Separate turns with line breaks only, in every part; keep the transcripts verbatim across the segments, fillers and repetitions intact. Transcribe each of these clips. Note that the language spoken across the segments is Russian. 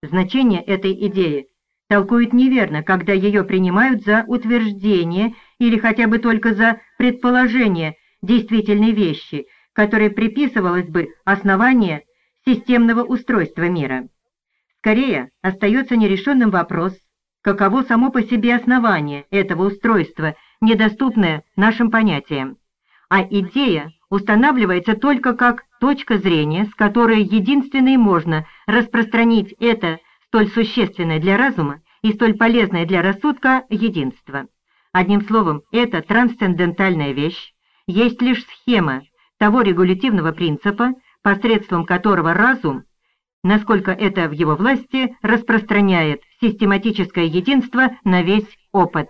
Значение этой идеи толкуют неверно, когда ее принимают за утверждение или хотя бы только за предположение действительной вещи, которой приписывалось бы основание системного устройства мира. Скорее, остается нерешенным вопрос, каково само по себе основание этого устройства, недоступное нашим понятиям. А идея устанавливается только как точка зрения, с которой единственно и можно распространить это столь существенное для разума и столь полезное для рассудка единство. Одним словом, эта трансцендентальная вещь есть лишь схема того регулятивного принципа, посредством которого разум, насколько это в его власти, распространяет систематическое единство на весь опыт.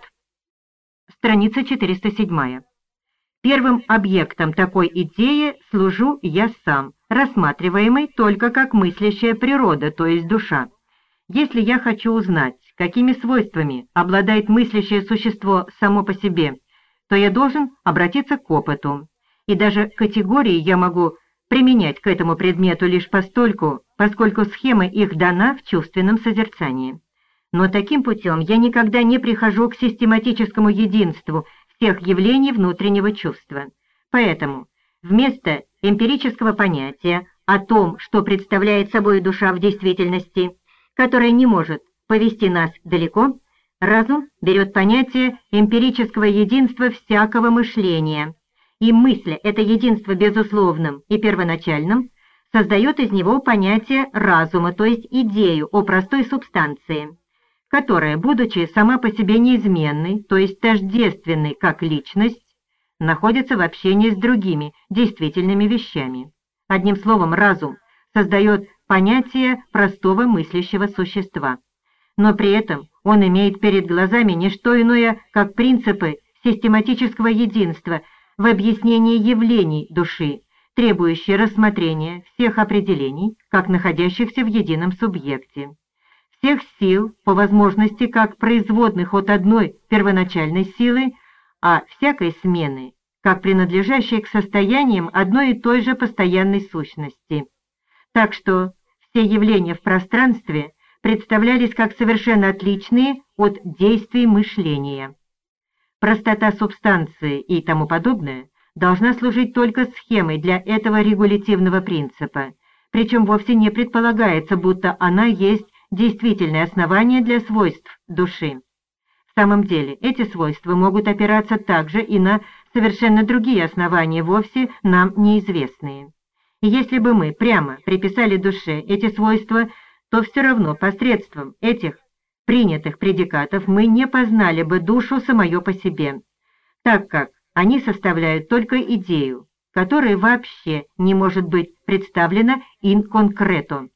Страница четыреста семь. Первым объектом такой идеи служу я сам, рассматриваемый только как мыслящая природа, то есть душа. Если я хочу узнать, какими свойствами обладает мыслящее существо само по себе, то я должен обратиться к опыту. И даже категории я могу применять к этому предмету лишь постольку, поскольку схема их дана в чувственном созерцании. Но таким путем я никогда не прихожу к систематическому единству всех явлений внутреннего чувства. Поэтому вместо эмпирического понятия о том, что представляет собой душа в действительности, которое не может повести нас далеко, разум берет понятие эмпирического единства всякого мышления, и мысля это единство безусловным и первоначальным создает из него понятие разума, то есть идею о простой субстанции, которая, будучи сама по себе неизменной, то есть тождественной как личность, находится в общении с другими действительными вещами. Одним словом, разум создает понятие простого мыслящего существа, но при этом он имеет перед глазами не что иное, как принципы систематического единства в объяснении явлений души, требующие рассмотрения всех определений, как находящихся в едином субъекте, всех сил, по возможности как производных от одной первоначальной силы, а всякой смены, как принадлежащей к состояниям одной и той же постоянной сущности. Так что все явления в пространстве представлялись как совершенно отличные от действий мышления. Простота субстанции и тому подобное должна служить только схемой для этого регулятивного принципа, причем вовсе не предполагается, будто она есть действительное основание для свойств души. В самом деле, эти свойства могут опираться также и на совершенно другие основания, вовсе нам неизвестные. И если бы мы прямо приписали душе эти свойства, то все равно посредством этих принятых предикатов мы не познали бы душу самое по себе, так как они составляют только идею, которая вообще не может быть представлена in concreto.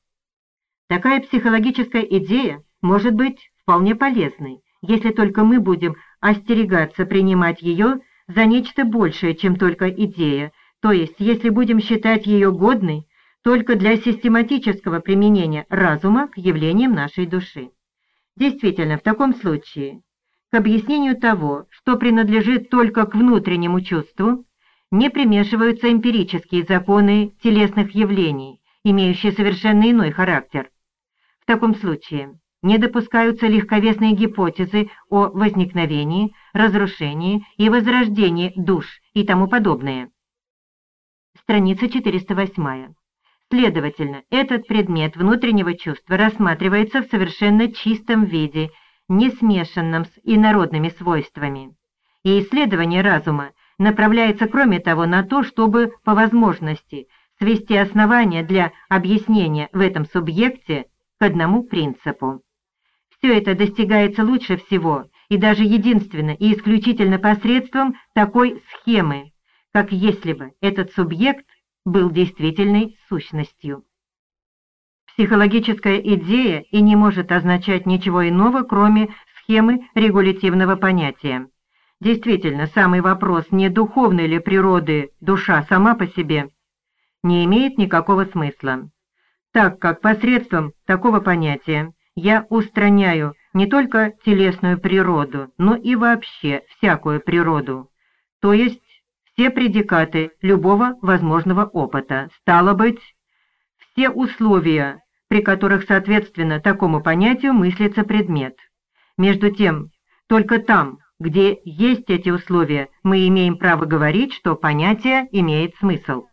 Такая психологическая идея может быть вполне полезной, если только мы будем остерегаться принимать ее за нечто большее, чем только идея, то есть если будем считать ее годной только для систематического применения разума к явлениям нашей души. Действительно, в таком случае, к объяснению того, что принадлежит только к внутреннему чувству, не примешиваются эмпирические законы телесных явлений, имеющие совершенно иной характер. В таком случае не допускаются легковесные гипотезы о возникновении, разрушении и возрождении душ и тому подобное. Страница четыреста восемь. Следовательно, этот предмет внутреннего чувства рассматривается в совершенно чистом виде, не смешанном с инородными свойствами. И исследование разума направляется, кроме того, на то, чтобы по возможности свести основания для объяснения в этом субъекте к одному принципу. Все это достигается лучше всего и даже единственно и исключительно посредством такой схемы, как если бы этот субъект был действительной сущностью. Психологическая идея и не может означать ничего иного, кроме схемы регулятивного понятия. Действительно, самый вопрос, не духовной ли природы душа сама по себе, не имеет никакого смысла, так как посредством такого понятия я устраняю не только телесную природу, но и вообще всякую природу, то есть все предикаты любого возможного опыта, стало быть, все условия при которых, соответственно, такому понятию мыслится предмет. Между тем, только там, где есть эти условия, мы имеем право говорить, что понятие имеет смысл.